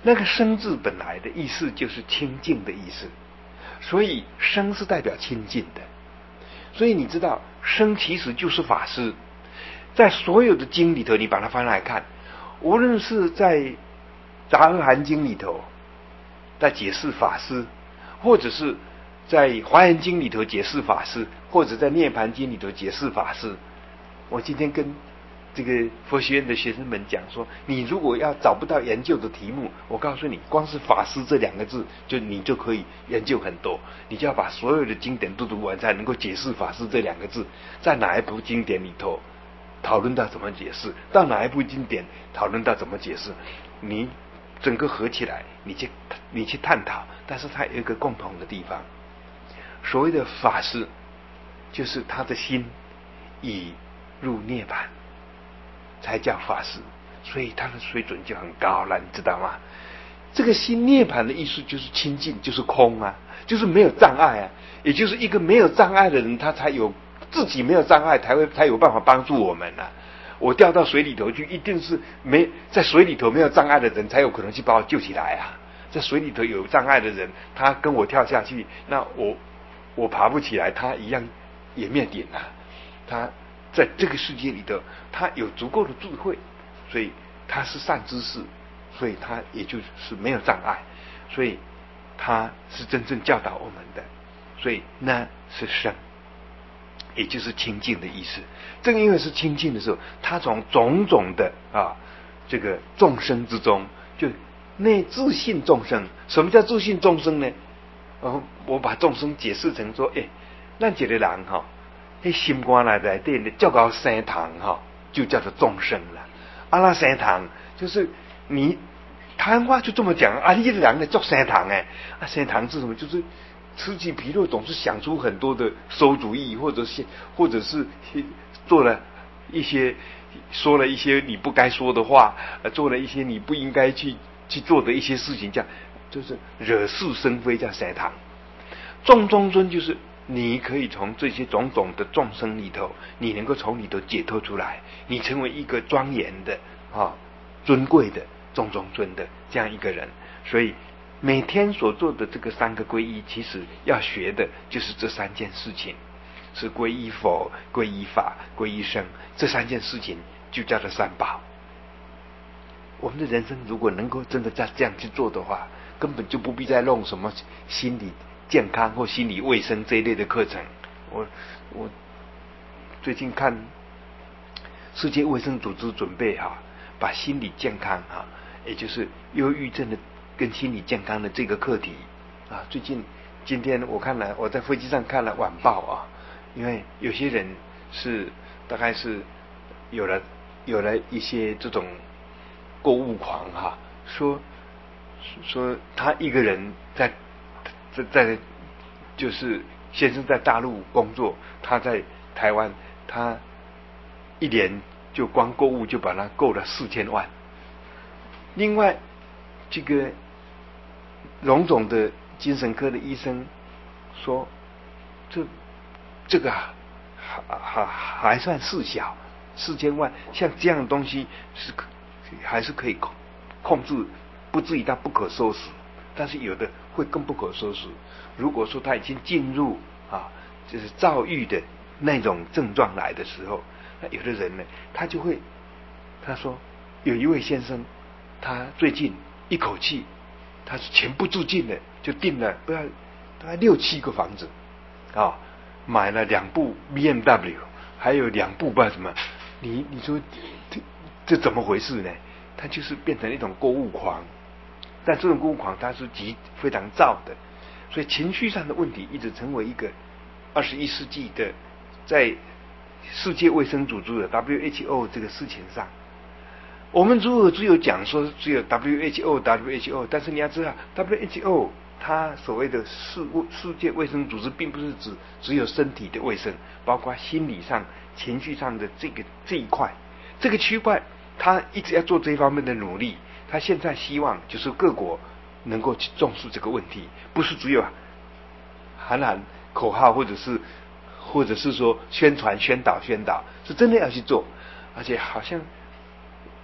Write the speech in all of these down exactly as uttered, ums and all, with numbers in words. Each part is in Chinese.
那个生字本来的意思就是清净的意思，所以生是代表清净的。所以你知道生其实就是法师，在所有的经里头你把它翻来看，无论是在杂阿含经里头在解释法师，或者是在华严经里头解释法师，或者在涅盘经里头解释法师。我今天跟这个佛学院的学生们讲说，你如果要找不到研究的题目，我告诉你，光是法师这两个字，就你就可以研究很多。你就要把所有的经典都读完，才能够解释法师这两个字在哪一部经典里头讨论到怎么解释，到哪一部经典讨论到怎么解释，你整个合起来，你去你去探讨。但是它有一个共同的地方，所谓的法师，就是他的心已入涅槃，才叫法师，所以他的水准就很高了，你知道吗？这个心涅槃的意思就是清净，就是空啊，就是没有障碍啊。也就是一个没有障碍的人，他才有自己没有障碍，才会才有办法帮助我们啊。我掉到水里头去，一定是没在水里头没有障碍的人才有可能去把我救起来啊。在水里头有障碍的人，他跟我跳下去，那我我爬不起来，他一样也灭顶啊。他在这个世界里头，他有足够的智慧，所以他是善知识，所以他也就是没有障碍，所以他是真正教导我们的，所以那是生，也就是清净的意思。正因为是清净的时候，他从种种的啊这个众生之中，就那自信众生。什么叫自信众生呢？哦，我把众生解释成说，哎，咱一个人哈、哦，那心肝内内底呢，叫搞生堂哈，就叫做众生了。啊，那生堂就是你台湾话就这么讲啊，你这个人呢叫生堂哎，啊，生堂是什么？就是此起彼落，总是想出很多的馊主意，或者是或者是做了一些说了一些你不该说的话，呃，做了一些你不应该去去做的一些事情，叫就是惹是生非，叫生堂。众中尊就是你可以从这些种种的众生里头，你能够从里头解脱出来，你成为一个庄严的啊、尊贵的众中尊的这样一个人。所以每天所做的这个三个皈依，其实要学的就是这三件事情，是皈依佛、皈依法、皈依僧，这三件事情就叫做三宝。我们的人生如果能够真的再这样去做的话，根本就不必再弄什么心理健康或心理卫生这一类的课程。我我最近看世界卫生组织准备哈、啊，把心理健康哈、啊，也就是忧郁症的跟心理健康的这个课题啊，最近今天我看了，我在飞机上看了晚报啊，因为有些人是大概是有了有了一些这种购物狂哈、啊，说说他一个人在在在就是先生在大陆工作，他在台湾，他一年就光购物就把它购了四千万。另外，这个荣总的精神科的医生说，这这个还还还算事小，四千万像这样的东西是还是可以控控制，不至于到不可收拾。但是有的会更不可收拾。如果说他已经进入啊，就是躁郁的那种症状来的时候，那有的人呢，他就会，他说有一位先生，他最近一口气，他是情不自禁的就订了不要大概六七个房子，啊，买了两部 B M W， 还有两部不知道什么，你你说这这怎么回事呢？他就是变成一种购物狂。但这种购物狂它是极非常躁的，所以情绪上的问题一直成为一个二十一世纪的在世界卫生组织的 W H O 这个事情上，我们如果只有讲说只有 W H O W H O， 但是你要知道 W H O 它所谓的世世界卫生组织，并不是指只有身体的卫生，包括心理上、情绪上的这个这一块，这个区块，它一直要做这一方面的努力。他现在希望就是各国能够去重视这个问题，不是只有喊喊口号，或者是或者是说宣传宣导宣导，是真的要去做。而且好像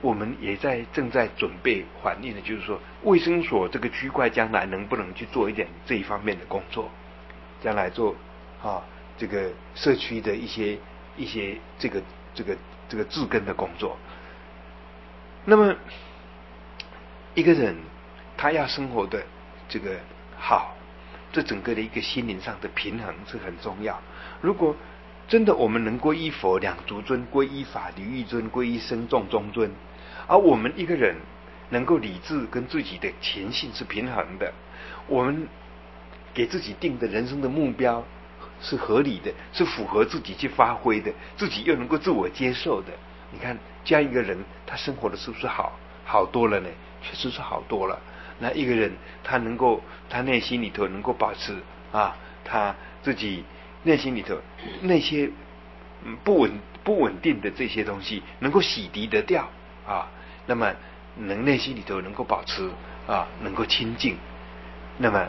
我们也在正在准备反映的，就是说卫生所这个区块将来能不能去做一点这一方面的工作，将来做啊这个社区的一些一些这个这个这个治根的工作。那么一个人他要生活的这个好，这整个的一个心灵上的平衡是很重要。如果真的我们能归依佛，两足尊，归依法，离欲尊，归依僧众中尊，而我们一个人能够理智跟自己的情性是平衡的，我们给自己定的人生的目标是合理的，是符合自己去发挥的，自己又能够自我接受的。你看这样一个人，他生活的是不是好好多了呢？确实是好多了。那一个人他能够，他内心里头能够保持啊，他自己内心里头那些不稳不稳定的这些东西能够洗涤得掉啊，那么能内心里头能够保持啊，能够清净，那么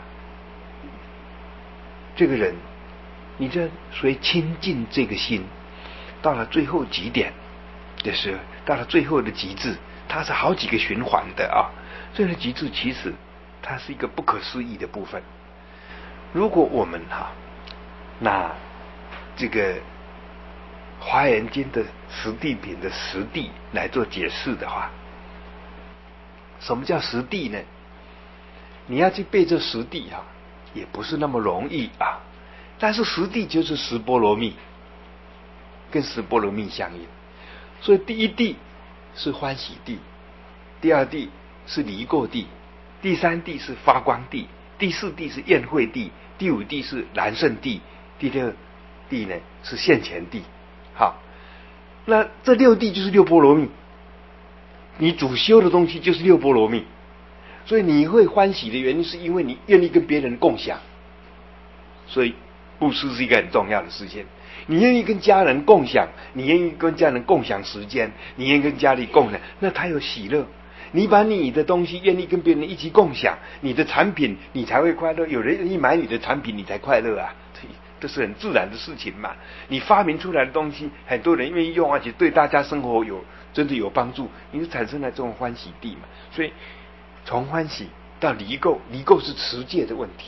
这个人，你这随清净这个心，到了最后极点的时候，到了最后的极致，它是好几个循环的啊。最后的极致其实它是一个不可思议的部分。如果我们哈、啊、拿这个华严经的实地品的实地来做解释的话，什么叫实地呢？你要去背这实地哈、啊，也不是那么容易啊。但是实地就是十波罗蜜，跟十波罗蜜相应。所以第一地是欢喜地，第二地是离垢地，第三地是发光地，第四地是宴会地，第五地是燃胜地，第六地呢是现前地。好，那这六地就是六波罗蜜，你主修的东西就是六波罗蜜。所以你会欢喜的原因是因为你愿意跟别人共享，所以布施是一个很重要的事情。你愿意跟家人共享，你愿意跟家人共享时间，你愿意跟家里共享，那他有喜乐。你把你的东西愿意跟别人一起共享，你的产品你才会快乐。有人愿意买你的产品，你才快乐啊，这是很自然的事情嘛。你发明出来的东西，很多人愿意用，而且对大家生活有真的有帮助，你就产生了这种欢喜地嘛。所以从欢喜到离垢，离垢是持戒的问题。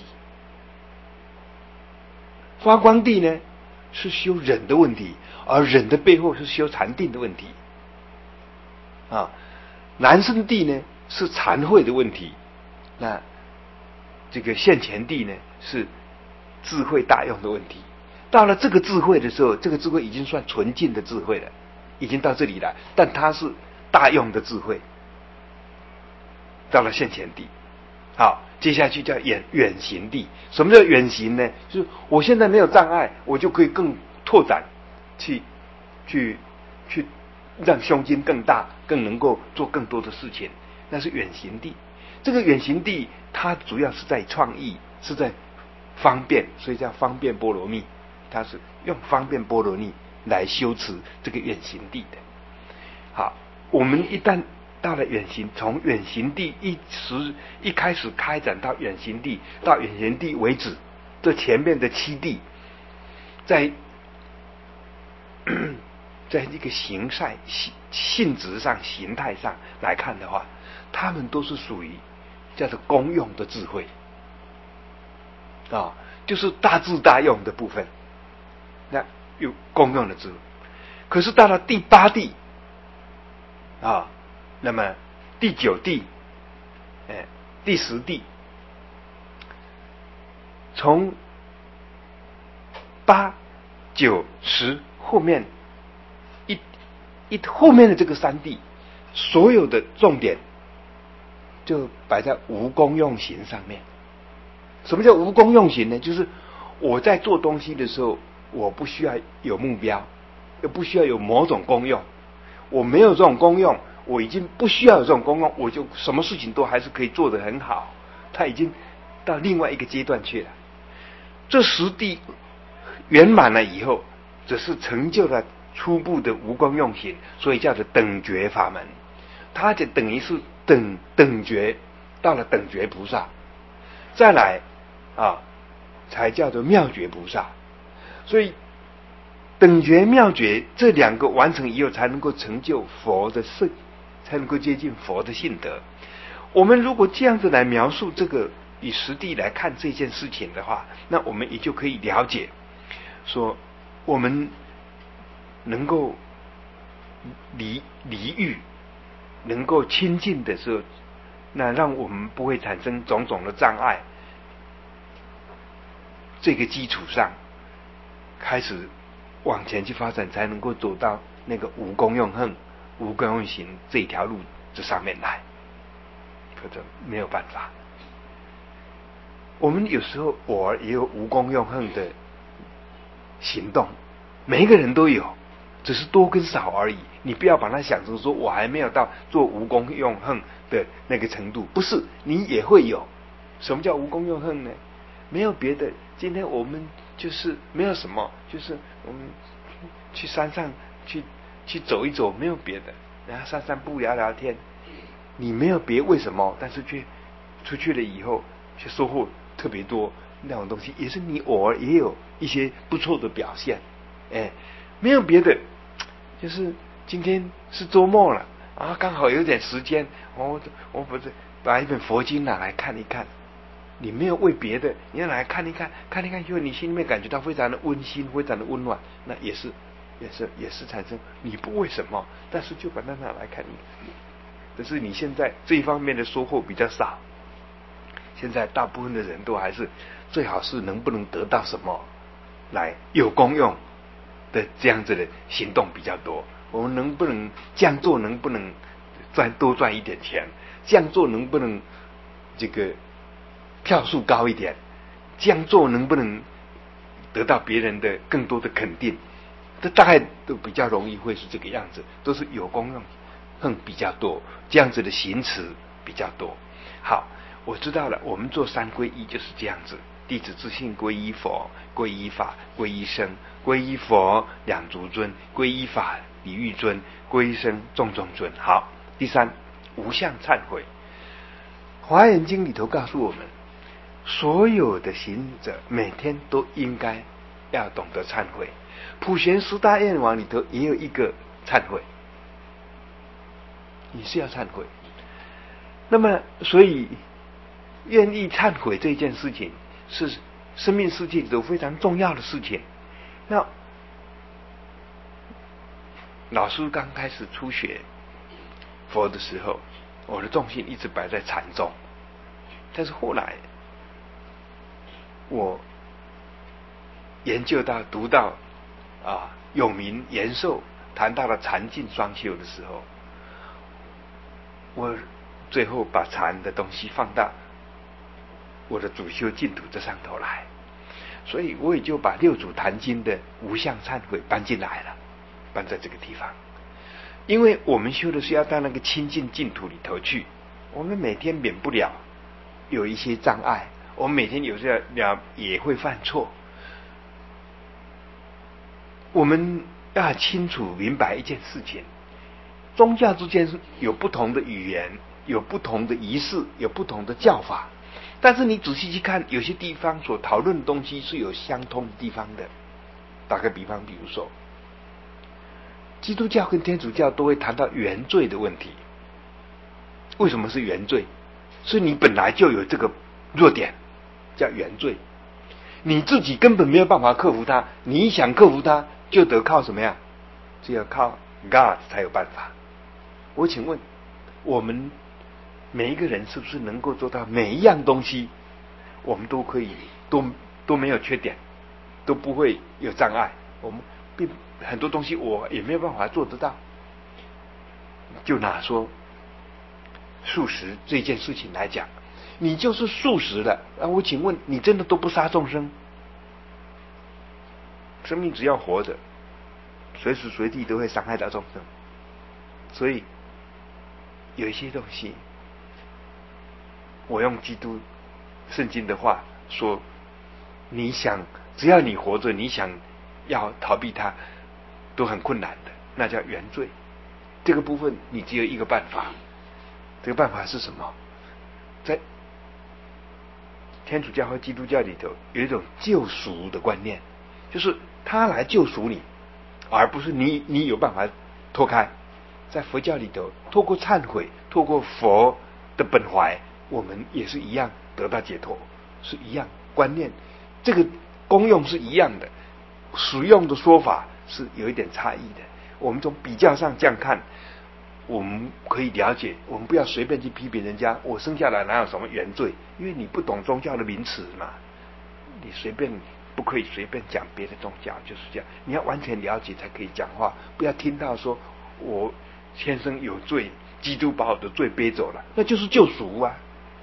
发光地呢是修忍的问题，而忍的背后是修禅定的问题啊。燃胜地呢是禅慧的问题，那这个现前地呢是智慧大用的问题。到了这个智慧的时候，这个智慧已经算纯净的智慧了，已经到这里来，但它是大用的智慧。到了现前地，好，接下去叫远远行地。什么叫远行呢？就是我现在没有障碍，我就可以更拓展，去去去让胸襟更大，更能够做更多的事情，那是远行地。这个远行地它主要是在创意，是在方便，所以叫方便波罗蜜。它是用方便波罗蜜来修持这个远行地的。好，我们一旦到了远行，从远行地一时一开始开展到远行地，到远行地为止，这前面的七地，在在这个形态、性性质上、形态上来看的话，他们都是属于叫做公用的智慧啊，就是大智大用的部分，那有公用的智慧。可是到了第八地啊，那么第九地，哎，第十地，从八、九、十后面一一后面的这个三地，所有的重点就摆在无功用行上面。什么叫无功用行呢？就是我在做东西的时候，我不需要有目标，又不需要有某种功用。我没有这种功用，我已经不需要有这种功用，我就什么事情都还是可以做得很好。他已经到另外一个阶段去了。这十地圆满了以后，只是成就了初步的无功用行，所以叫做等觉法门。它就等于是等等觉，到了等觉菩萨，再来啊，才叫做妙觉菩萨。所以等觉妙觉这两个完成以后，才能够成就佛的圣才能够接近佛的性德。我们如果这样子来描述这个，以实地来看这件事情的话，那我们也就可以了解，说我们能够离离欲，能够亲近的时候，那让我们不会产生种种的障碍。这个基础上，开始往前去发展，才能够走到那个无功用恨、无功用行这一条路这上面来，否则没有办法。我们有时候偶尔也有无功用恨的行动，每一个人都有，只是多跟少而已。你不要把它想成说我还没有到做无功用恨的那个程度，不是，你也会有。什么叫无功用恨呢？没有别的，今天我们就是没有什么，就是我们去山上去去走一走，没有别的，然后散散步聊聊天，你没有别为什么，但是却出去了以后却收获特别多，那种东西也是你偶尔也有一些不错的表现。哎，没有别的，就是今天是周末了啊，刚好有点时间，我我不是把一本佛经拿来看一看。你没有为别的，你要来看一看，看一看以后，你心里面感觉到非常的温馨，非常的温暖，那也是，也是，也是产生你不为什么，但是就把它拿来看一看。但是你现在这一方面的收获比较少，现在大部分的人都还是最好是能不能得到什么来有功用的这样子的行动比较多。我们能不能这样做，能不能赚多赚一点钱？这样做能不能这个票数高一点？这样做能不能得到别人的更多的肯定？这大概都比较容易会是这个样子，都是有功用恨比较多，这样子的行持比较多。好，我知道了，我们做三皈依就是这样子：弟子自信皈依佛，皈依法，皈依僧。皈依佛两足尊，皈依法礼欲尊，皈依僧众众尊。好，第三，无相忏悔。华严经里头告诉我们，所有的行者每天都应该要懂得忏悔。普贤十大愿望里头也有一个忏悔，你是要忏悔。那么，所以愿意忏悔这件事情是生命世界里头非常重要的事情。那老师刚开始初学佛的时候，我的重心一直摆在禅宗，但是后来我研究到读到啊永明延寿谈到了禅净双修的时候，我最后把禅的东西放到我的主修净土这上头来，所以我也就把六祖坛经的无相忏悔搬进来了，搬在这个地方。因为我们修的是要到那个清净净土里头去，我们每天免不了有一些障碍，我们每天有时候也会犯错。我们要清楚明白一件事情，宗教之间有不同的语言，有不同的仪式，有不同的教法，但是你仔细去看，有些地方所讨论的东西是有相通的地方的。打个比方，比如说基督教跟天主教都会谈到原罪的问题。为什么是原罪？是你本来就有这个弱点，叫原罪，你自己根本没有办法克服它，你想克服它就得靠什么呀？只有靠 God 才有办法。我请问，我们每一个人是不是能够做到每一样东西我们都可以都都没有缺点，都不会有障碍？我们并很多东西我也没有办法做得到。就拿说素食这件事情来讲，你就是素食的啊，我请问你真的都不杀众生？生命只要活着，随时随地都会伤害到众生，所以有一些东西，我用基督圣经的话说，你想只要你活着，你想要逃避它都很困难的，那叫原罪。这个部分你只有一个办法，这个办法是什么？在天主教和基督教里头有一种救赎的观念，就是他来救赎你，而不是你你有办法脱开。 在佛教里头，透过忏悔，透过佛的本怀，我们也是一样得到解脱，是一样观念，这个功用是一样的，使用的说法是有一点差异的。我们从比较上这样看，我们可以了解，我们不要随便去批评人家，我生下来哪有什么原罪，因为你不懂宗教的名词嘛，你随便不可以随便讲别的宗教，就是这样，你要完全了解才可以讲话，不要听到说我先生有罪，基督把我的罪背走了，那就是救赎啊。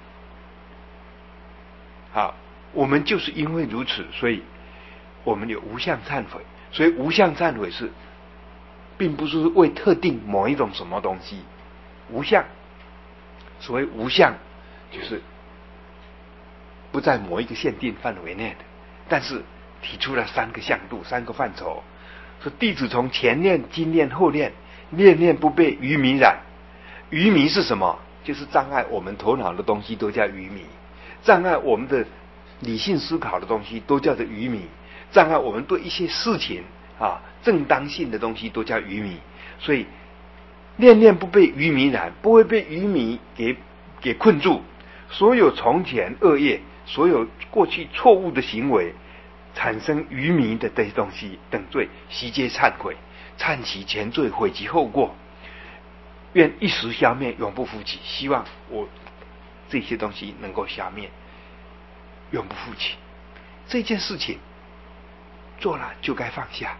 好，我们就是因为如此，所以我们有无相忏悔，所以无相忏悔是并不是为特定某一种什么东西，无相，所谓无相就是不在某一个限定范围内的，但是提出了三个向度，三个范畴，说弟子从前念、今念、后念，念念不被愚迷染。愚迷是什么？就是障碍我们头脑的东西都叫愚迷，障碍我们的理性思考的东西都叫做愚迷，障碍我们对一些事情啊正当性的东西都叫愚迷。所以念念不被愚迷染，不会被愚迷给给困住。所有从前恶业，所有过去错误的行为产生愚迷的这些东西等罪，悉皆忏悔，忏其前罪，悔其后过，愿一时消灭，永不复起。希望我这些东西能够消灭，永不复起。这件事情做了就该放下，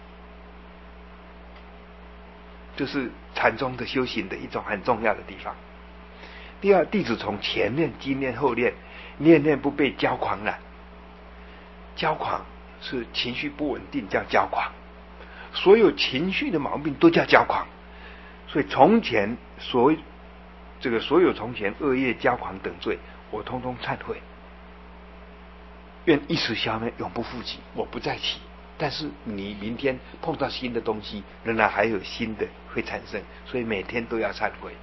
这是禅宗的修行的一种很重要的地方。第二，弟子从前念、今念、后念，念念不被骄狂染。骄狂是情绪不稳定，叫骄狂。所有情绪的毛病都叫骄狂。所以从前所这个所有从前恶业、骄狂等罪，我通通忏悔，愿一时消灭，永不复起。我不再起，但是你明天碰到新的东西，仍然还有新的会产生，所以每天都要忏悔。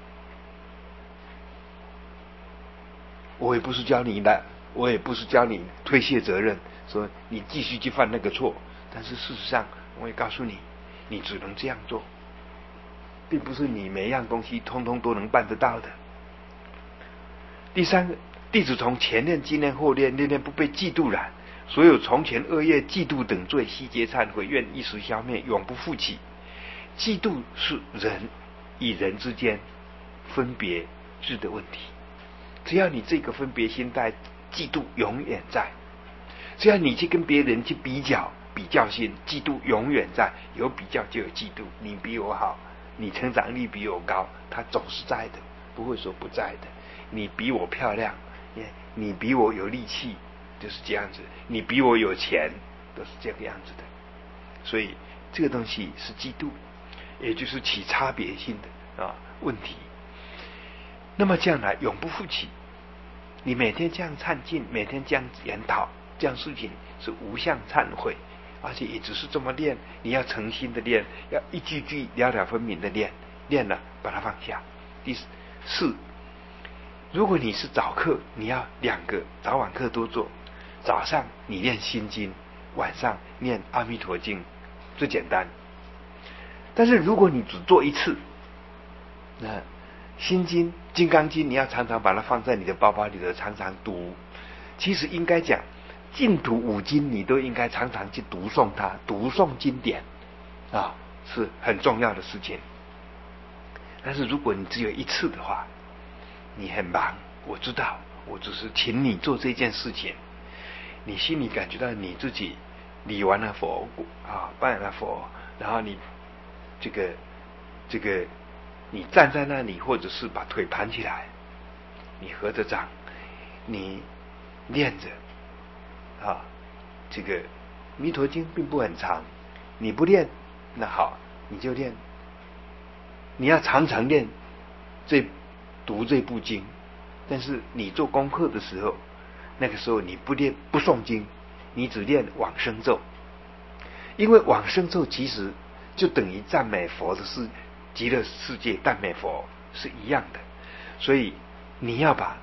我也不是教你的，我也不是教你推卸责任，说你继续去犯那个错。但是事实上，我也告诉你，你只能这样做，并不是你每样东西通通都能办得到的。第三个，弟子从前念、今念、后念，念念不被嫉妒染。所有从前恶业、嫉妒等罪，悉皆忏悔，愿一时消灭，永不复起。嫉妒是人与人之间分别智的问题。只要你这个分别心态，嫉妒永远在。只要你去跟别人去比较，比较心，嫉妒永远在。有比较就有嫉妒，你比我好，你成长力比我高，它总是在的，不会说不在的。你比我漂亮，你比我有力气，就是这样子。你比我有钱，都是这个样子的。所以这个东西是嫉妒，也就是起差别性的啊问题。那么这样来永不复起。你每天这样忏敬，每天这样研讨，这样事情是无相忏悔，而且也只是这么练。你要诚心的练，要一句句了了分明的练，练了把它放下。第四，如果你是早课，你要两个早晚课都做。早上你念心经，晚上念阿弥陀经，最简单。但是如果你只做一次，那心经、金刚经你要常常把它放在你的包包里头，常常读。其实应该讲净土五经你都应该常常去读诵它，读诵经典啊是很重要的事情。但是如果你只有一次的话，你很忙，我知道，我只是请你做这件事情，你心里感觉到你自己礼完了佛啊，拜了佛，然后你这个这个你站在那里，或者是把腿盘起来，你合着掌，你念着啊，这个弥陀经并不很长，你不练那好，你就练，你要常常练这读这部经。但是你做功课的时候，那个时候你不练不诵经，你只练往生咒，因为往生咒其实就等于赞美佛的世极乐世界，赞美佛是一样的。所以你要把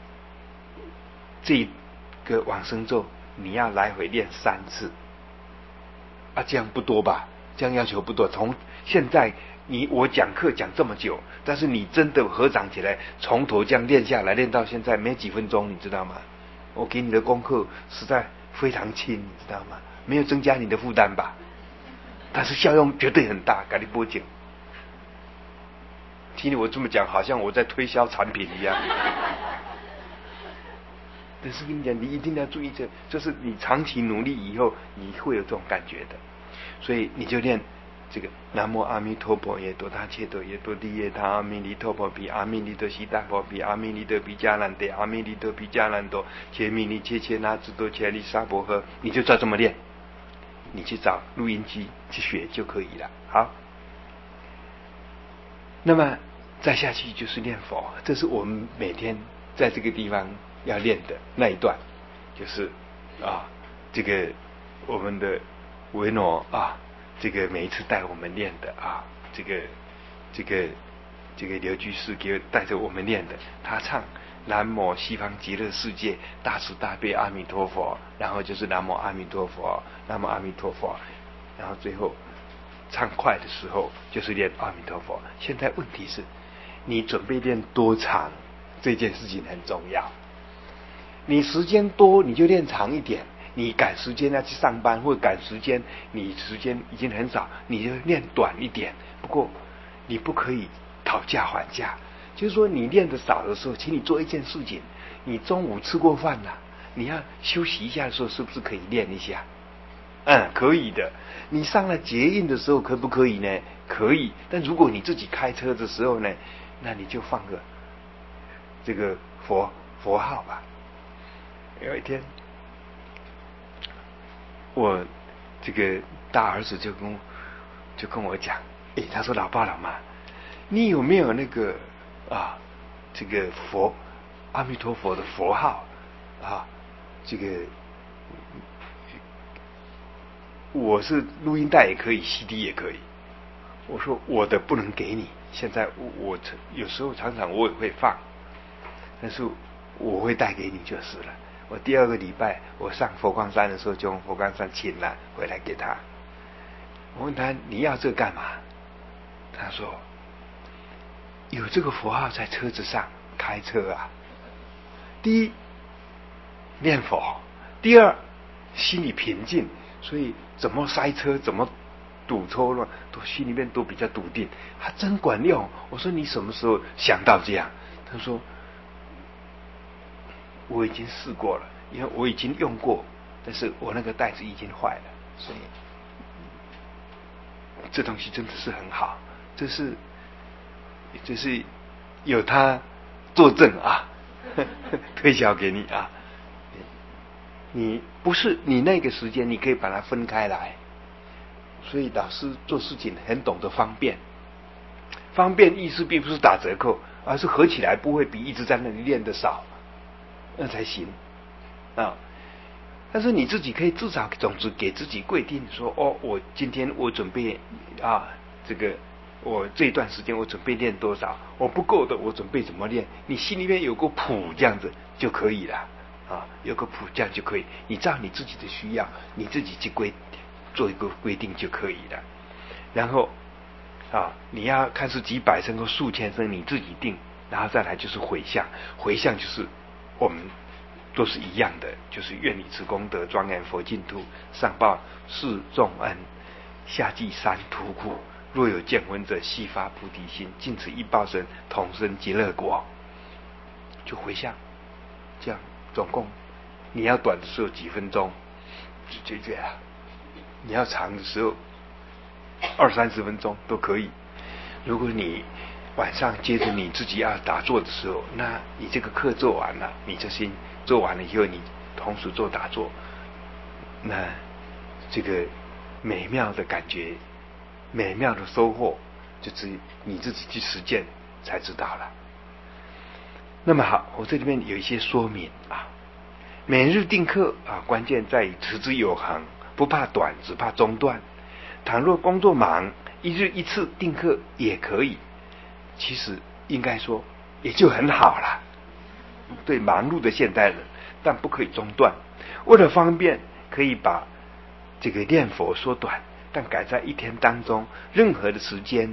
这个往生咒你要来回练三次啊，这样不多吧？这样要求不多。从现在你我讲课讲这么久，但是你真的合掌起来，从头这样练下来，练到现在没几分钟，你知道吗？我给你的功课实在非常轻，你知道吗？没有增加你的负担吧，但是效用绝对很大。给你播讲，听我这么讲，好像我在推销产品一样。但是跟你讲，你一定要注意这，就是你长期努力以后，你会有这种感觉的。所以你就练这个南无阿弥陀佛耶多他切多耶多地耶他阿弥利陀佛比阿弥利多悉达婆比阿弥利多比迦兰得阿弥利多比迦兰多切弥尼切切那智多切利沙婆诃，你就照这么练，你去找录音机去学就可以了。好，那么再下去就是念佛，这是我们每天在这个地方要练的那一段，就是啊，这个我们的维诺啊，这个每一次带我们练的啊，这个这个这个刘居士给带着我们练的，他唱南无西方极乐世界大慈大悲阿弥陀佛，然后就是南无阿弥陀佛，南无阿弥陀佛，然后最后唱快的时候就是念阿弥陀佛。现在问题是，你准备练多长这件事情很重要。你时间多你就练长一点，你赶时间要去上班或赶时间，你时间已经很少，你就练短一点。不过你不可以讨价还价，就是说你练得少的时候，请你做一件事情，你中午吃过饭了，你要休息一下的时候，是不是可以练一下？嗯，可以的。你上了捷运的时候可不可以呢？可以。但如果你自己开车的时候呢，那你就放个这个佛佛号吧。有一天，我这个大儿子就跟就跟我讲，诶，他说老爸老妈，你有没有那个啊这个佛阿弥陀佛的佛号啊？这个我是录音带也可以 ，C D 也可以。我说我的不能给你，现在我我有时候常常我也会放，但是我会带给你就是了。我第二个礼拜我上佛光山的时候，就从佛光山请了回来给他。我问他你要这干嘛？他说有这个佛号在车子上开车啊。第一念佛，第二心里平静，所以怎么塞车怎么堵车了，都心里面都比较笃定，还真管用。我说你什么时候想到这样？他说我已经试过了，因为我已经用过，但是我那个袋子已经坏了，所以这东西真的是很好，这是这是有他作证啊，推销给你啊。你不是你那个时间，你可以把它分开来。所以老师做事情很懂得方便，方便意思并不是打折扣，而是合起来不会比一直在那里练的少，那才行啊。但是你自己可以至少总之给自己规定说，哦，我今天我准备啊，这个我这一段时间我准备练多少，我不够的我准备怎么练，你心里面有个谱这样子就可以了啊，有个谱这样就可以，你照你自己的需要，你自己去规做一个规定就可以了。然后啊，你要看是几百声或数千声，你自己定，然后再来就是回向，回向就是我们都是一样的，就是愿以此功德庄严佛净土，上报四重恩，下济三途苦。若有见闻者，悉发菩提心，尽此一报身，同生极乐国。就回向，这样总共你要短的时候几分钟就解决了，你要长的时候二三十分钟都可以。如果你晚上接着你自己要打坐的时候，那你这个课做完了，你这些做完了以后，你同时做打坐，那这个美妙的感觉，美妙的收获，就只你自己去实践才知道了。那么好，我这里面有一些说明啊。每日定课啊，关键在于持之有恒，不怕短，只怕中断。倘若工作忙，一日一次定课也可以，其实应该说也就很好了。对忙碌的现代人，但不可以中断。为了方便，可以把这个念佛缩短，但改在一天当中任何的时间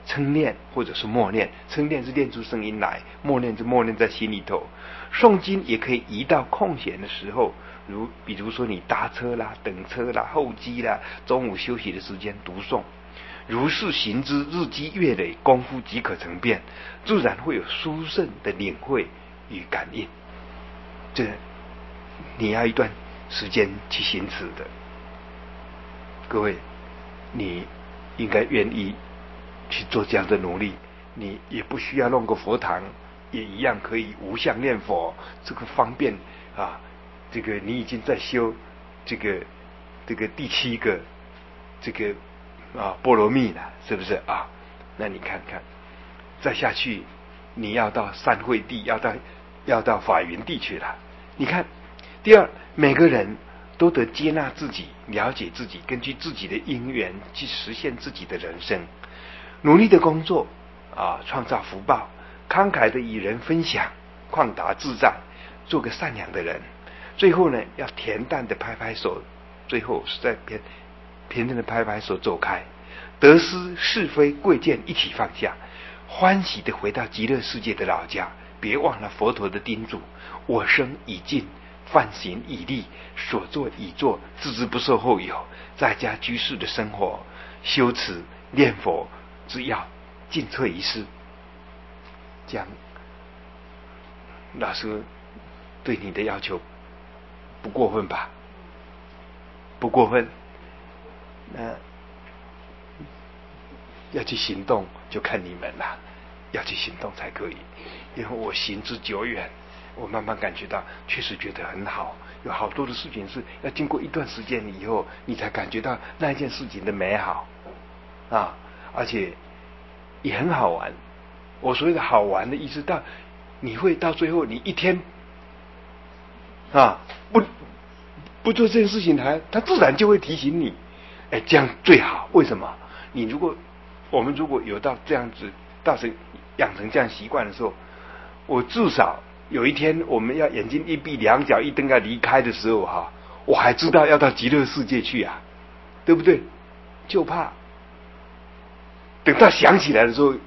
称念或者是默念，称念是念出声音来，默念是默念在心里头。诵经也可以移到空闲的时候，如比如说你搭车啦、等车啦、候机啦，中午休息的时间读诵。如是行之，日积月累，功夫即可成变，自然会有殊胜的领会与感应。这你要一段时间去行持的。各位，你应该愿意去做这样的努力。你也不需要弄个佛堂，也一样可以无相念佛，这个方便啊。这个你已经在修这个这个第七个这个啊波罗蜜了，是不是啊？那你看看，再下去你要到三会地，要到要到法云地去了。你看，第二，每个人都得接纳自己，了解自己，根据自己的因缘去实现自己的人生，努力的工作啊，创造福报，慷慨的与人分享，旷达自在，做个善良的人。最后呢，要恬淡的拍拍手，最后是在平平静的拍拍手走开，得失是非贵贱一起放下，欢喜的回到极乐世界的老家。别忘了佛陀的叮嘱：我生已尽，梵行已立，所作已做，自知不受后有。在家居士的生活，修持念佛之要，尽瘁一世。这样，老师对你的要求不过分吧？不过分。那要去行动就看你们了，要去行动才可以。因为我行之久远，我慢慢感觉到，确实觉得很好。有好多的事情是要经过一段时间以后，你才感觉到那一件事情的美好啊，而且也很好玩。我所谓的好玩的意思，到你会到最后，你一天啊不不做这件事情，他他自然就会提醒你，哎，这样最好。为什么？你如果我们如果有到这样子，到时养成这样习惯的时候，我至少有一天我们要眼睛一闭，两脚一蹬要离开的时候哈，我还知道要到极乐世界去啊，对不对？就怕等到想起来的时候，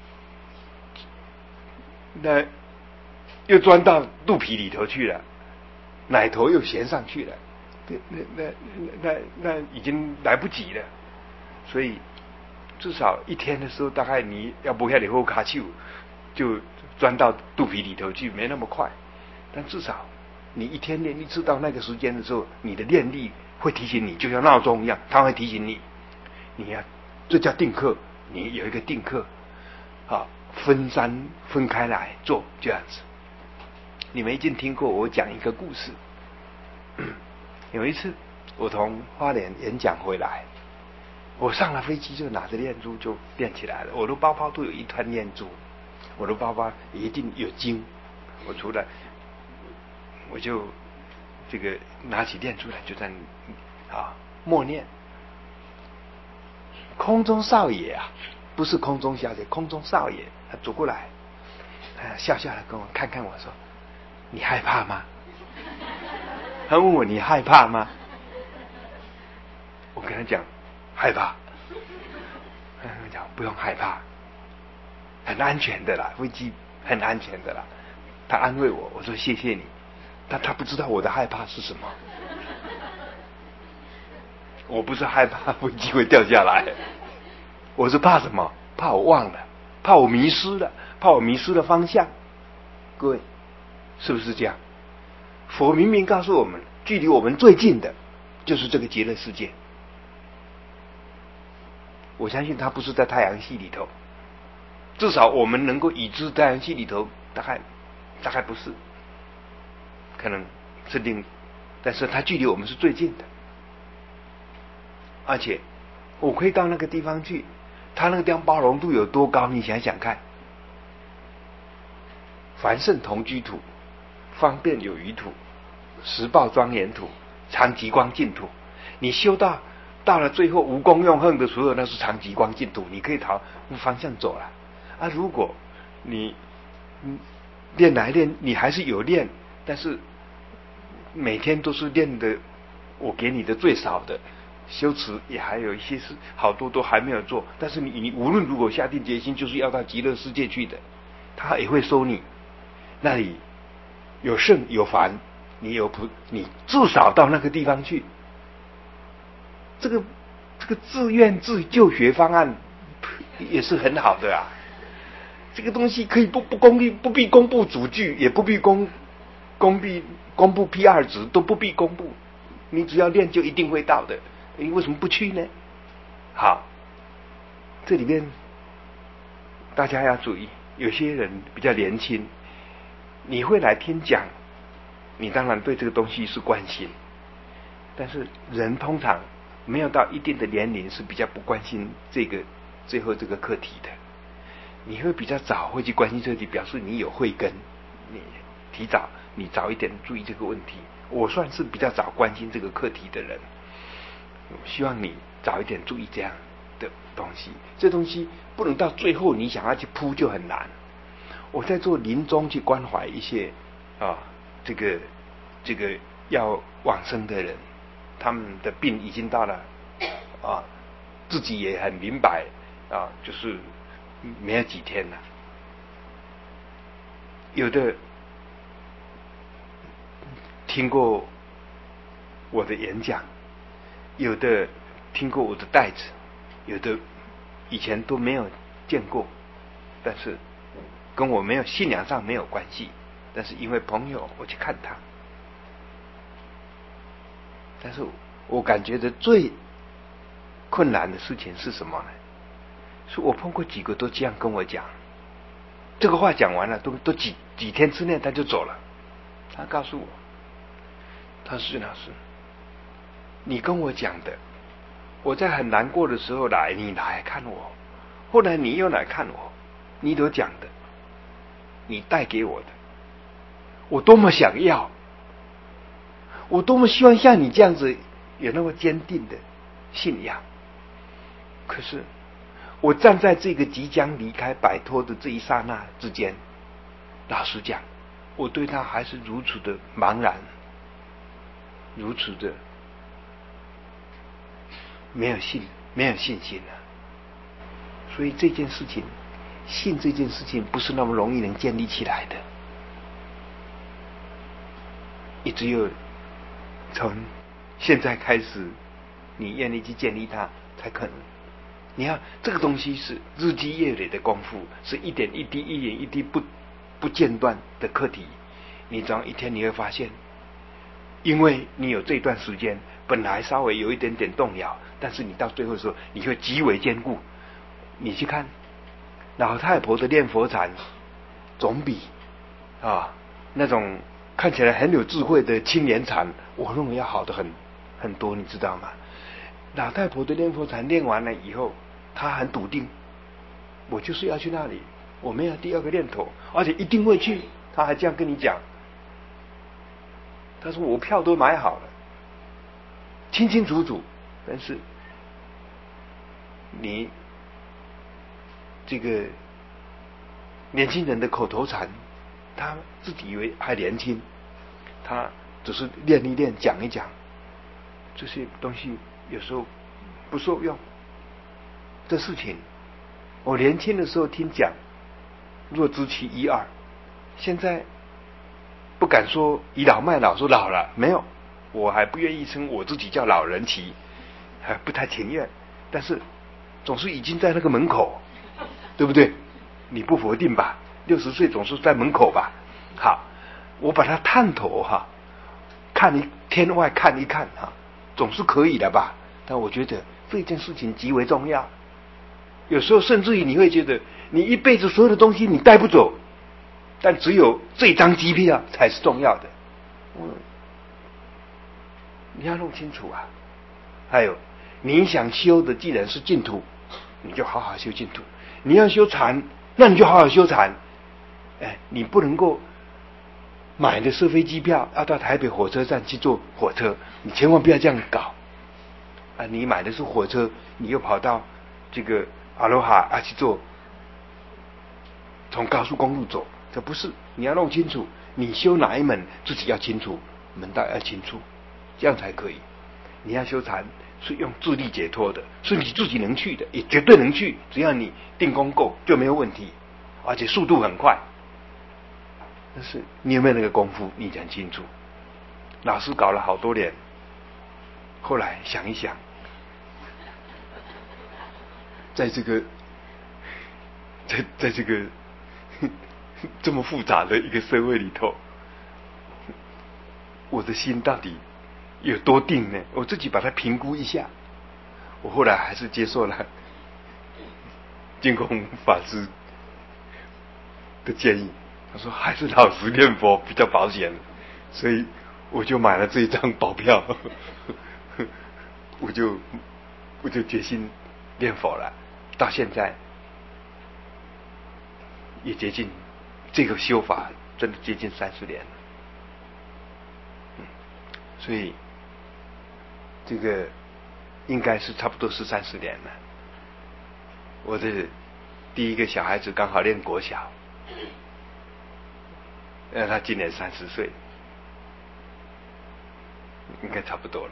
那又钻到肚皮里头去了，奶头又衔上去了，那那那那那已经来不及了。所以至少一天的时候，大概你要不要你后卡丘就钻到肚皮里头去，没那么快。但至少你一天练一次，到那个时间的时候，你的念力会提醒你，就像闹钟一样，它会提醒你。你要这叫定课，你有一个定课啊，分三分开来做这样子。你们一定听过我讲一个故事。有一次我从花莲演讲回来，我上了飞机就拿着念珠就念起来了。我的包包都有一团念珠，我的包包一定有经。我除了我就这个拿起念珠来，就在啊默念。空中少爷啊，不是空中小姐，空中少爷，他走过来，他笑笑的跟我看看我说：“你害怕吗？”他问我：“你害怕吗？”我跟他讲：“害怕。”他讲：“不用害怕，很安全的啦，飞机很安全的啦。”他安慰我，我说：“谢谢你。”但他不知道我的害怕是什么。我不是害怕飞机会掉下来，我是怕什么？怕我忘了，怕我迷失了，怕我迷失了方向。各位，是不是这样？佛明明告诉我们，距离我们最近的就是这个极乐世界。我相信它不是在太阳系里头，至少我们能够已知太阳系里头，大概大概不是，可能是另，但是它距离我们是最近的。而且我可以到那个地方去，它那个地方包容度有多高？你想想看，凡圣同居土，方便有余土，实报庄严土，常极光净土。你修到到了最后无功用恨的时候，那是常极光净土，你可以朝方向走了。啊，如果你练来练，你还是有练，但是每天都是练的我给你的最少的， 修持也还有一些事，好多都还没有做。但是你你无论如何下定决心，就是要到极乐世界去的，他也会收你。那里有圣有凡，你有普，你至少到那个地方去。这个这个自愿自就学方案也是很好的啊。这个东西可以不不公必不必公布主句，也不必公公必公布 P 二 值，都不必公布。你只要练就一定会到的。你为什么不去呢？好，这里面大家要注意，有些人比较年轻，你会来听讲，你当然对这个东西是关心，但是人通常没有到一定的年龄是比较不关心这个最后这个课题的。你会比较早会去关心这个题，表示你有慧根，你提早你早一点注意这个问题。我算是比较早关心这个课题的人，我希望你早一点注意这样的东西。这东西不能到最后你想要去铺就很难。我在做临终去关怀一些啊，这个这个要往生的人，他们的病已经到了啊，自己也很明白啊，就是没有几天了。有的听过我的演讲，有的听过我的带子，有的以前都没有见过，但是跟我没有信仰上没有关系，但是因为朋友我去看他。但是我感觉的最困难的事情是什么呢？是我碰过几个都这样跟我讲，这个话讲完了，都都几几天之内他就走了。他告诉我，他说徐老师，你跟我讲的，我在很难过的时候来，你来看我，后来你又来看我，你都讲的，你带给我的，我多么想要，我多么希望像你这样子有那么坚定的信仰。可是我站在这个即将离开摆脱的这一刹那之间，老实讲，我对他还是如此的茫然，如此的没有信没有信心了。所以这件事情，信这件事情不是那么容易能建立起来的，也只有从现在开始你愿意去建立它才可能。你看这个东西是日积月累的功夫，是一点一滴一点一滴不不间断的课题。你总一天你会发现，因为你有这段时间本来稍微有一点点动摇，但是你到最后的时候你会极为坚固。你去看老太婆的念佛禅，总比啊那种看起来很有智慧的青年禅，我认为要好的很很多，你知道吗？老太婆的念佛禅念完了以后，她很笃定，我就是要去那里，我没有第二个念头，而且一定会去。她还这样跟你讲，她说我票都买好了，清清楚楚。但是你这个年轻人的口头禅，他自己以为还年轻，他只是练一练讲一讲，这些东西有时候不受用。这事情我年轻的时候听讲若知其一二，现在不敢说倚老卖老，说老了没有，我还不愿意称我自己叫老人期，还不太情愿，但是总是已经在那个门口，对不对？你不否定吧？六十岁总是在门口吧？好，我把它探头哈，看一天外看一看哈，总是可以的吧？但我觉得这件事情极为重要。有时候甚至于你会觉得，你一辈子所有的东西你带不走，但只有这张机票才是重要的。嗯，你要弄清楚啊。还有，你想修的既然是净土，你就好好修净土。你要修禅，那你就好好修禅。哎，你不能够买的是飞机票，要到台北火车站去坐火车，你千万不要这样搞啊！你买的是火车，你又跑到这个阿罗哈啊去坐，从高速公路走，这不是。你要弄清楚，你修哪一门自己要清楚，门道要清楚，这样才可以。你要修禅， 是用智力解脱的，是你自己能去的，也绝对能去，只要你定功够就没有问题，而且速度很快。但是你有没有那个功夫，你很清楚。老师搞了好多年，后来想一想，在这个在在这个这么复杂的一个社会里头，我的心到底有多定呢？我自己把它评估一下，我后来还是接受了净空法师的建议。他说还是老实念佛比较保险，所以我就买了这一张保票，我就我就决心念佛了。到现在也接近这个修法，真的接近三十年了。嗯，所以这个应该是差不多是三十年了。我的第一个小孩子刚好念国小，呃，他今年三十岁，应该差不多了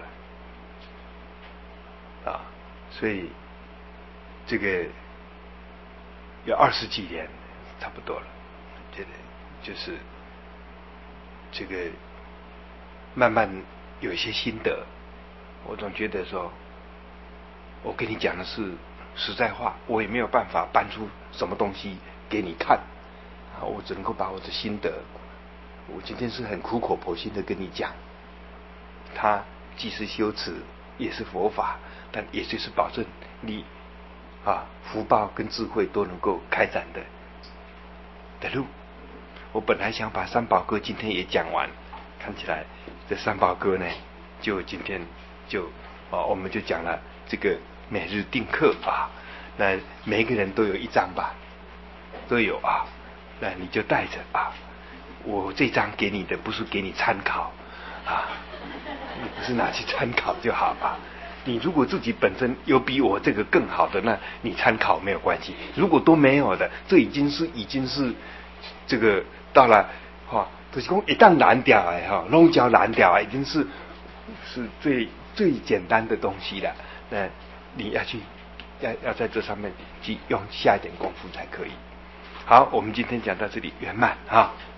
啊。所以这个有二十几年，差不多了。觉得就是这个慢慢有一些心得，我总觉得说，我跟你讲的是实在话，我也没有办法搬出什么东西给你看啊，我只能够把我的心得，我今天是很苦口婆心的跟你讲，它既是修持，也是佛法，但也就是保证你啊福报跟智慧都能够开展的的路。我本来想把三宝歌今天也讲完，看起来这三宝歌呢，就今天就啊，我们就讲了这个每日定课啊，那每个人都有一张吧，都有啊，那你就带着啊。我这张给你的不是给你参考啊，你不是拿去参考就好啊。你如果自己本身有比我这个更好的，那你参考没有关系。如果都没有的，这已经是已经是这个到了哈，就是讲一旦难掉哎哈，弄脚难掉啊，已经是是最最简单的东西了。那你要去要要在这上面去用下一点功夫才可以。好，我们今天讲到这里圆满啊。